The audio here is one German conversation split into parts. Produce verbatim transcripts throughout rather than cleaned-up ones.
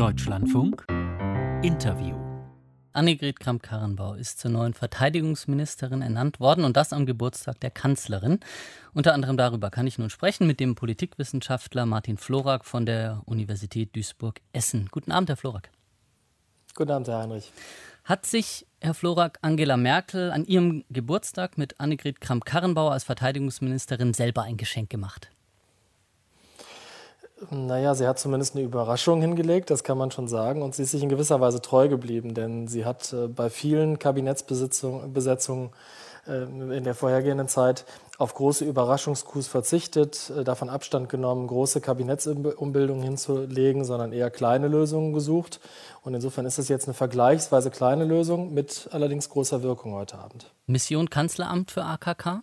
Deutschlandfunk Interview. Annegret Kramp-Karrenbauer ist zur neuen Verteidigungsministerin ernannt worden und das am Geburtstag der Kanzlerin. Unter anderem darüber kann ich nun sprechen mit dem Politikwissenschaftler Martin Florak von der Universität Duisburg-Essen. Guten Abend, Herr Florak. Guten Abend, Herr Heinrich. Hat sich, Herr Florak, Angela Merkel an ihrem Geburtstag mit Annegret Kramp-Karrenbauer als Verteidigungsministerin selber ein Geschenk gemacht? Naja, sie hat zumindest eine Überraschung hingelegt, das kann man schon sagen. Und sie ist sich in gewisser Weise treu geblieben, denn sie hat äh, bei vielen Kabinettsbesetzungen äh, in der vorhergehenden Zeit auf große Überraschungskus verzichtet, äh, davon Abstand genommen, große Kabinettsumbildungen hinzulegen, sondern eher kleine Lösungen gesucht. Und insofern ist es jetzt eine vergleichsweise kleine Lösung mit allerdings großer Wirkung heute Abend. Mission Kanzleramt für A K K?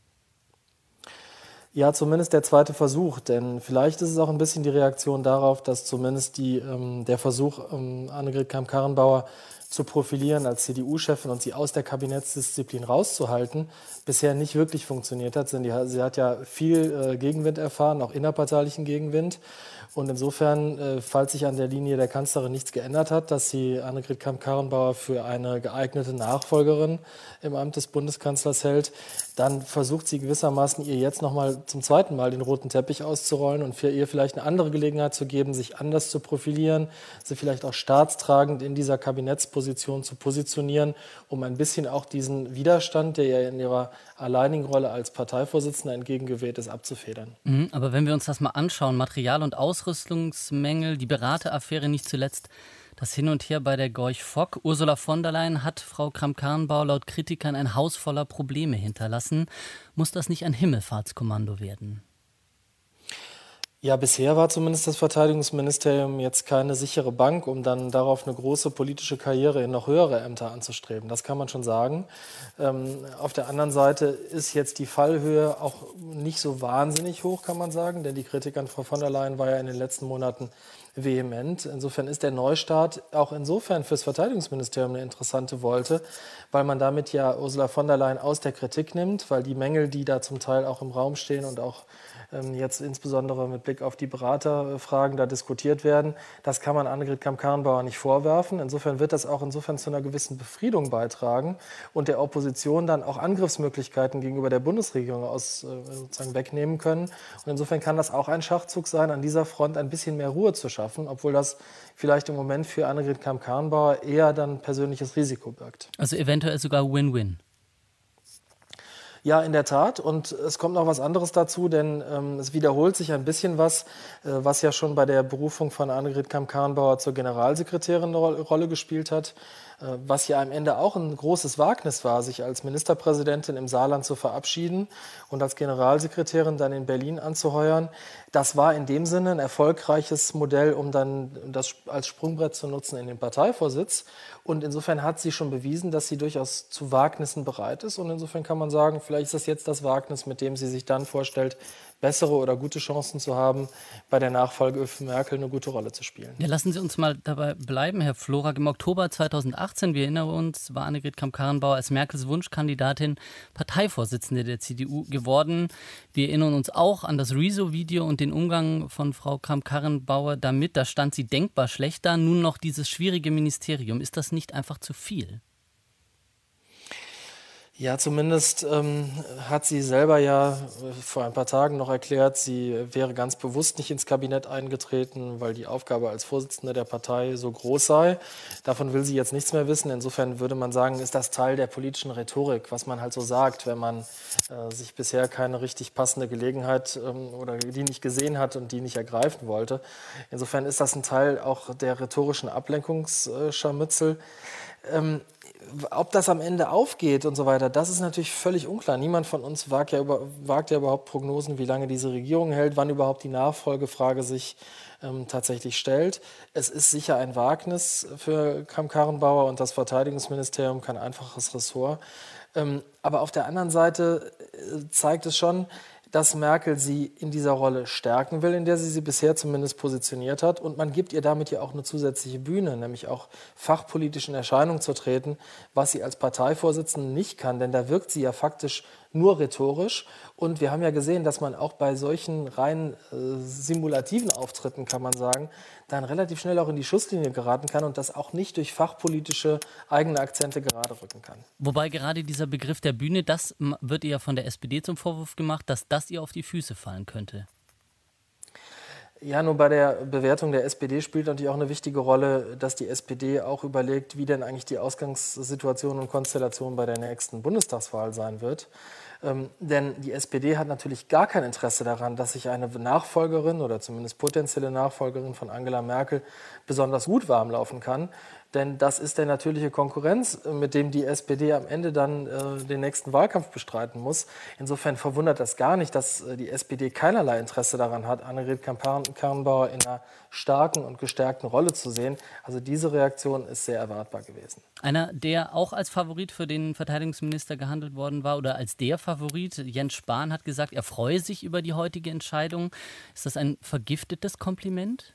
Ja, zumindest der zweite Versuch, denn vielleicht ist es auch ein bisschen die Reaktion darauf, dass zumindest die, ähm, der Versuch, ähm, Annegret Kramp-Karrenbauer zu profilieren als C D U-Chefin und sie aus der Kabinettsdisziplin rauszuhalten, bisher nicht wirklich funktioniert hat. Denn die, sie hat ja viel äh, Gegenwind erfahren, auch innerparteilichen Gegenwind. Und insofern, äh, falls sich an der Linie der Kanzlerin nichts geändert hat, dass sie Annegret Kramp-Karrenbauer für eine geeignete Nachfolgerin im Amt des Bundeskanzlers hält, dann versucht sie gewissermaßen ihr jetzt nochmal zum zweiten Mal den roten Teppich auszurollen und für ihr vielleicht eine andere Gelegenheit zu geben, sich anders zu profilieren, sie vielleicht auch staatstragend in dieser Kabinettsposition zu positionieren, um ein bisschen auch diesen Widerstand, der ihr in ihrer alleinigen Rolle als Parteivorsitzende entgegengeweht ist, abzufedern. Mhm, aber wenn wir uns das mal anschauen, Material- und Ausrüstungsmängel, die Berateraffäre nicht zuletzt, das Hin und Her bei der Gorch-Fock. Ursula von der Leyen hat Frau Kramp-Karrenbauer laut Kritikern ein Haus voller Probleme hinterlassen. Muss das nicht ein Himmelfahrtskommando werden? Ja, bisher war zumindest das Verteidigungsministerium jetzt keine sichere Bank, um dann darauf eine große politische Karriere in noch höhere Ämter anzustreben. Das kann man schon sagen. Ähm, auf der anderen Seite ist jetzt die Fallhöhe auch nicht so wahnsinnig hoch, kann man sagen, denn die Kritik an Frau von der Leyen war ja in den letzten Monaten vehement. Insofern ist der Neustart auch insofern fürs Verteidigungsministerium eine interessante Wolte, weil man damit ja Ursula von der Leyen aus der Kritik nimmt, weil die Mängel, die da zum Teil auch im Raum stehen und auch ähm, jetzt insbesondere mit Blick auf die Beraterfragen da diskutiert werden, das kann man Annegret Kramp-Karrenbauer nicht vorwerfen. Insofern wird das auch insofern zu einer gewissen Befriedung beitragen und der Opposition dann auch Angriffsmöglichkeiten gegenüber der Bundesregierung aus, äh, sozusagen wegnehmen können. Und insofern kann das auch ein Schachzug sein, an dieser Front ein bisschen mehr Ruhe zu schaffen, obwohl das vielleicht im Moment für Annegret Kramp-Karrenbauer eher dann persönliches Risiko birgt. Also eventuell sogar Win-Win. Ja, in der Tat. Und es kommt noch was anderes dazu, denn ähm, es wiederholt sich ein bisschen was, äh, was ja schon bei der Berufung von Annegret Kramp-Karrenbauer zur Generalsekretärin eine Ro- Rolle gespielt hat, äh, was ja am Ende auch ein großes Wagnis war, sich als Ministerpräsidentin im Saarland zu verabschieden und als Generalsekretärin dann in Berlin anzuheuern. Das war in dem Sinne ein erfolgreiches Modell, um dann das als Sprungbrett zu nutzen in den Parteivorsitz. Und insofern hat sie schon bewiesen, dass sie durchaus zu Wagnissen bereit ist. Und insofern kann man sagen, vielleicht ist das jetzt das Wagnis, mit dem sie sich dann vorstellt, bessere oder gute Chancen zu haben, bei der Nachfolge für Merkel eine gute Rolle zu spielen. Ja, lassen Sie uns mal dabei bleiben, Herr Florak. Im Oktober zweitausendachtzehn, wir erinnern uns, war Annegret Kramp-Karrenbauer als Merkels Wunschkandidatin Parteivorsitzende der C D U geworden. Wir erinnern uns auch an das Rezo-Video und den Umgang von Frau Kramp-Karrenbauer damit. Da stand sie denkbar schlecht da. Nun noch dieses schwierige Ministerium. Ist das nicht einfach zu viel? Ja, zumindest ähm, hat sie selber ja vor ein paar Tagen noch erklärt, sie wäre ganz bewusst nicht ins Kabinett eingetreten, weil die Aufgabe als Vorsitzende der Partei so groß sei. Davon will sie jetzt nichts mehr wissen. Insofern würde man sagen, ist das Teil der politischen Rhetorik, was man halt so sagt, wenn man äh, sich bisher keine richtig passende Gelegenheit ähm, oder die nicht gesehen hat und die nicht ergreifen wollte. Insofern ist das ein Teil auch der rhetorischen Ablenkungsscharmützel. Ähm, Ob das am Ende aufgeht und so weiter, das ist natürlich völlig unklar. Niemand von uns wagt ja, über, wagt ja überhaupt Prognosen, wie lange diese Regierung hält, wann überhaupt die Nachfolgefrage sich ähm, tatsächlich stellt. Es ist sicher ein Wagnis für Kramp-Karrenbauer und das Verteidigungsministerium kein einfaches Ressort. Ähm, aber auf der anderen Seite äh, zeigt es schon, dass Merkel sie in dieser Rolle stärken will, in der sie sie bisher zumindest positioniert hat. Und man gibt ihr damit ja auch eine zusätzliche Bühne, nämlich auch fachpolitisch in Erscheinung zu treten, was sie als Parteivorsitzende nicht kann. Denn da wirkt sie ja faktisch nur rhetorisch. Und wir haben ja gesehen, dass man auch bei solchen rein äh, simulativen Auftritten, kann man sagen, dann relativ schnell auch in die Schusslinie geraten kann und das auch nicht durch fachpolitische eigene Akzente gerade rücken kann. Wobei gerade dieser Begriff der Bühne, das wird ihr ja von der S P D zum Vorwurf gemacht, dass das ihr auf die Füße fallen könnte. Ja, nur bei der Bewertung der S P D spielt natürlich auch eine wichtige Rolle, dass die S P D auch überlegt, wie denn eigentlich die Ausgangssituation und Konstellation bei der nächsten Bundestagswahl sein wird. Ähm, denn die S P D hat natürlich gar kein Interesse daran, dass sich eine Nachfolgerin oder zumindest potenzielle Nachfolgerin von Angela Merkel besonders gut warm laufen kann. Denn das ist der natürliche Konkurrenz, mit dem die S P D am Ende dann äh, den nächsten Wahlkampf bestreiten muss. Insofern verwundert das gar nicht, dass äh, die S P D keinerlei Interesse daran hat, Annegret Kramp-Karrenbauer in einer starken und gestärkten Rolle zu sehen. Also diese Reaktion ist sehr erwartbar gewesen. Einer, der auch als Favorit für den Verteidigungsminister gehandelt worden war oder als der Favorit, Jens Spahn, hat gesagt, er freue sich über die heutige Entscheidung. Ist das ein vergiftetes Kompliment?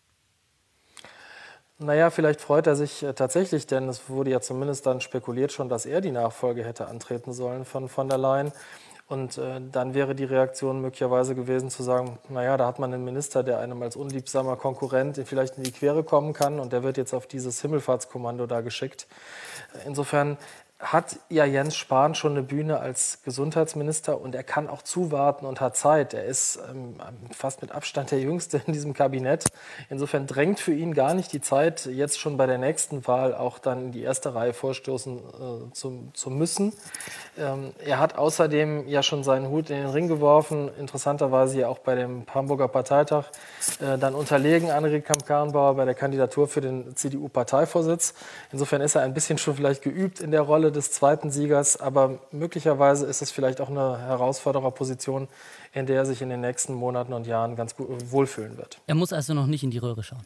Naja, vielleicht freut er sich äh, tatsächlich, denn es wurde ja zumindest dann spekuliert schon, dass er die Nachfolge hätte antreten sollen von von der Leyen. Und äh, dann wäre die Reaktion möglicherweise gewesen zu sagen, naja, da hat man einen Minister, der einem als unliebsamer Konkurrent vielleicht in die Quere kommen kann und der wird jetzt auf dieses Himmelfahrtskommando da geschickt. Insofern hat ja Jens Spahn schon eine Bühne als Gesundheitsminister und er kann auch zuwarten und hat Zeit. Er ist ähm, fast mit Abstand der Jüngste in diesem Kabinett. Insofern drängt für ihn gar nicht die Zeit, jetzt schon bei der nächsten Wahl auch dann in die erste Reihe vorstoßen äh, zu, zu müssen. Ähm, er hat außerdem ja schon seinen Hut in den Ring geworfen, interessanterweise ja auch bei dem Hamburger Parteitag, äh, dann unterlegen Annegret Kramp-Karrenbauer bei der Kandidatur für den C D U-Parteivorsitz. Insofern ist er ein bisschen schon vielleicht geübt in der Rolle des zweiten Siegers, aber möglicherweise ist es vielleicht auch eine Herausfordererposition, in der er sich in den nächsten Monaten und Jahren ganz gut wohlfühlen wird. Er muss also noch nicht in die Röhre schauen.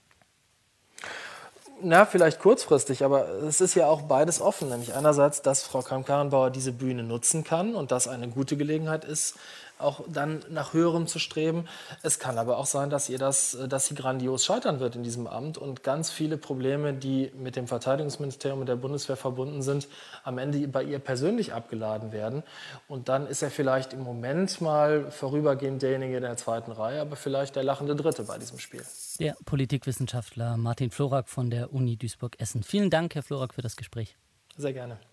Na, vielleicht kurzfristig, aber es ist ja auch beides offen. Nämlich einerseits, dass Frau Kramp-Karrenbauer diese Bühne nutzen kann und das eine gute Gelegenheit ist, auch dann nach Höherem zu streben. Es kann aber auch sein, dass ihr das, dass sie grandios scheitern wird in diesem Amt und ganz viele Probleme, die mit dem Verteidigungsministerium und der Bundeswehr verbunden sind, am Ende bei ihr persönlich abgeladen werden. Und dann ist er vielleicht im Moment mal vorübergehend derjenige in der zweiten Reihe, aber vielleicht der lachende Dritte bei diesem Spiel. Der Politikwissenschaftler Martin Florak von der Uni Duisburg-Essen. Vielen Dank, Herr Florak, für das Gespräch. Sehr gerne.